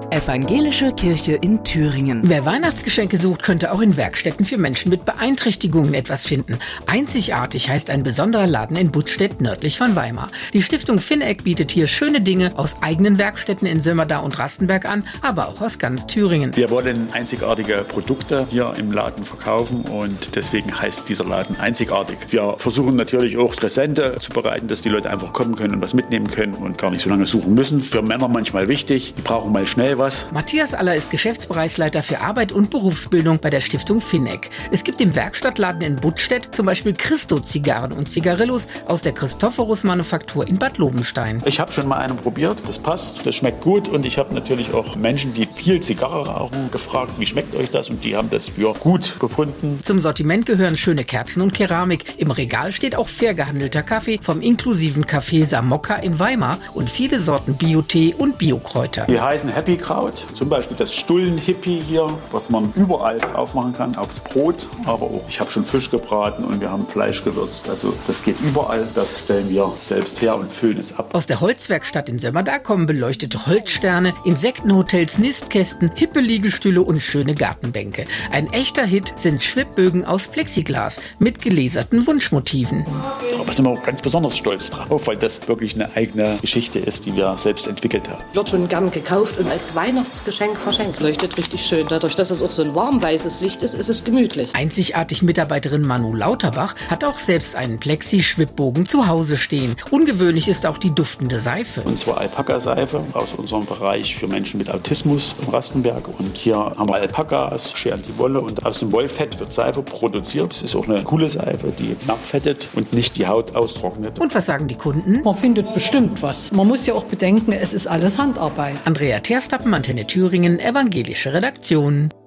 Evangelische Kirche in Thüringen. Wer Weihnachtsgeschenke sucht, könnte auch in Werkstätten für Menschen mit Beeinträchtigungen etwas finden. Einzigartig heißt ein besonderer Laden in Buttstedt nördlich von Weimar. Die Stiftung Fineck bietet hier schöne Dinge aus eigenen Werkstätten in Sömmerda und Rastenberg an, aber auch aus ganz Thüringen. Wir wollen einzigartige Produkte hier im Laden verkaufen und deswegen heißt dieser Laden einzigartig. Wir versuchen natürlich auch Präsente zu bereiten, dass die Leute einfach kommen können und was mitnehmen können und gar nicht so lange suchen müssen. Für Männer manchmal wichtig, die brauchen mal schnell was. Matthias Aller ist Geschäftsbereichsleiter für Arbeit und Berufsbildung bei der Stiftung Fineck. Es gibt im Werkstattladen in Buttstedt zum Beispiel Christo-Zigarren und Zigarillos aus der Christophorus-Manufaktur in Bad Lobenstein. Ich habe schon mal einen probiert, das passt, das schmeckt gut und ich habe natürlich auch Menschen, die viel Zigarre rauchen, gefragt, wie schmeckt euch das, und die haben das für gut befunden. Zum Sortiment gehören schöne Kerzen und Keramik. Im Regal steht auch fair gehandelter Kaffee vom inklusiven Café Samokka in Weimar und viele Sorten Bio-Tee und Biokräuter. Die heißen Happy Kraut, zum Beispiel das Stullen-Hippie hier, was man überall drauf machen kann, aufs Brot, aber auch ich habe schon Fisch gebraten und wir haben Fleisch gewürzt, also das geht überall, das stellen wir selbst her und füllen es ab. Aus der Holzwerkstatt in Sömmerda kommen beleuchtete Holzsterne, Insektenhotels, Nistkästen, hippe Liegestühle und schöne Gartenbänke. Ein echter Hit sind Schwibbögen aus Plexiglas mit geleserten Wunschmotiven. Da sind wir auch ganz besonders stolz drauf, weil das wirklich eine eigene Geschichte ist, die wir selbst entwickelt haben. Wird schon gern gekauft und als Weihnachtsgeschenk verschenkt. Leuchtet richtig schön. Dadurch, dass es auch so ein warmweißes Licht ist, ist es gemütlich. Einzigartig Mitarbeiterin Manu Lauterbach hat auch selbst einen Plexi-Schwibbogen zu Hause stehen. Ungewöhnlich ist auch die duftende Seife. Und zwar Alpaka-Seife aus unserem Bereich für Menschen mit Autismus in Rastenberg. Und hier haben wir Alpakas, scheren die Wolle und aus dem Wollfett wird Seife produziert. Es ist auch eine coole Seife, die nachfettet und nicht die Haut austrocknet. Und was sagen die Kunden? Man findet bestimmt was. Man muss ja auch bedenken, es ist alles Handarbeit. Andrea Terstappen, Antenne Thüringen, evangelische Redaktion.